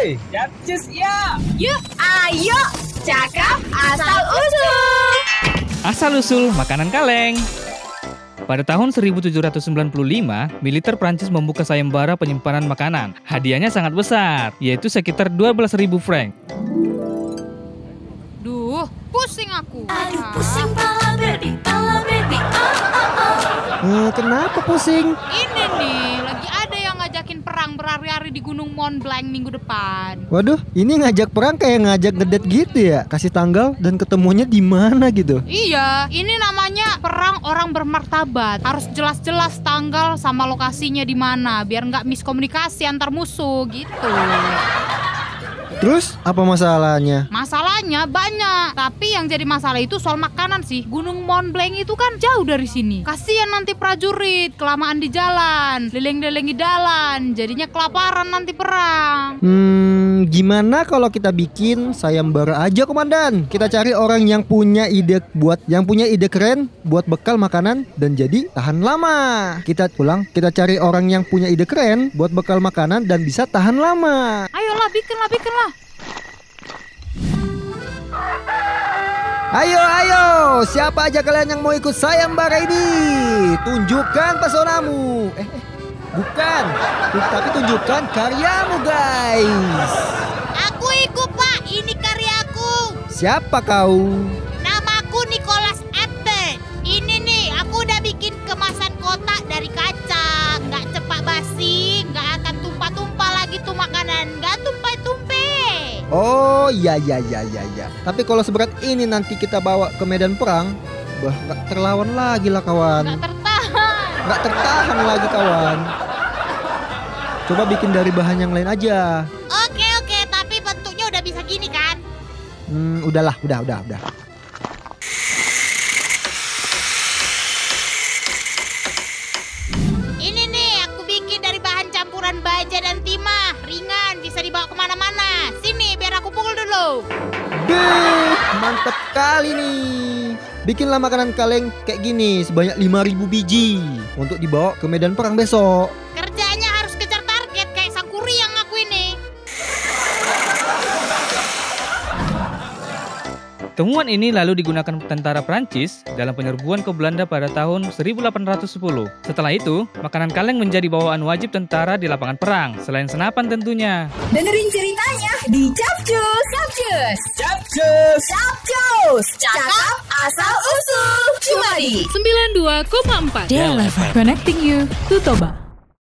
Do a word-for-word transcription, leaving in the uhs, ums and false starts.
Hey, Capcus ya. Yuk, ayo, cakap asal usul. Asal-usul makanan kaleng. Pada tahun seribu tujuh ratus sembilan puluh lima, militer Prancis membuka sayembara penyimpanan makanan. Hadiahnya sangat besar, yaitu sekitar dua belas ribu franc. Duh, pusing aku. Aduh, pusing pala baby, pala baby. Oh, oh, oh. Hmm, kenapa pusing? Ini nih, lagi ada yang ngajakin perang berhari-hari di Gunung Mont Blanc minggu depan. Waduh, ini ngajak perang kayak ngajak ngedate gitu ya? Kasih tanggal dan ketemunya di mana gitu? Iya, ini namanya perang orang bermartabat. Harus jelas-jelas tanggal sama lokasinya di mana, biar nggak miskomunikasi antar musuh gitu. Terus apa masalahnya? Masalahnya banyak, tapi yang jadi masalah itu soal makanan sih. Gunung Mont Blanc itu kan jauh dari sini. Kasian nanti prajurit, kelamaan di jalan, leleng-leleng di jalan, jadinya kelaparan nanti perang. Hmm, gimana kalau kita bikin sayembara aja, Komandan? Kita cari orang yang punya ide buat yang punya ide keren buat bekal makanan dan jadi tahan lama. Kita pulang, kita cari orang yang punya ide keren buat bekal makanan dan bisa tahan lama. Ayolah, bikinlah, bikinlah. Ayo, ayo, siapa aja kalian yang mau ikut sayembara ini? Tunjukkan pesonamu. Eh, eh bukan, tapi tunjukkan karyamu, guys. Aku ikut, Pak. Ini karyaku. Siapa kau? Namaku Nicholas Apple. Ini nih, aku udah bikin kemasan kotak dari kaca. Nggak cepat basi, nggak akan tumpah-tumpah lagi tuh makanan. Nggak tumpah-tumpah. Oh, iya, iya, iya, iya, iya. Tapi kalau seberat ini nanti kita bawa ke medan perang, bah, nggak terlawan lagi lah, kawan. Nggak tertahan. Nggak tertahan lagi, kawan. Coba bikin dari bahan yang lain aja. Oke, oke. Tapi bentuknya udah bisa gini kan? Hmm, udahlah, udah, udah, udah. Ini nih, aku bikin dari bahan campuran baja dan timah. Ringan, bisa dibawa kemana-mana. Sini, biar aku pukul dulu. Deh, mantap kali nih. Bikinlah makanan kaleng kayak gini sebanyak lima ribu biji untuk dibawa ke medan perang besok. Kerjanya harus kejar target kayak sang kuri yang aku ini. Temuan ini lalu digunakan tentara Prancis dalam penyerbuan ke Belanda pada tahun seribu delapan ratus sepuluh. Setelah itu, makanan kaleng menjadi bawaan wajib tentara di lapangan perang, selain senapan tentunya. Dengerin ceritanya di Capcus. Capcus. Capcus. Capcus. Cakap asal usul. Cuma di sembilan puluh dua koma empat Dell F M. Connecting you to Toba.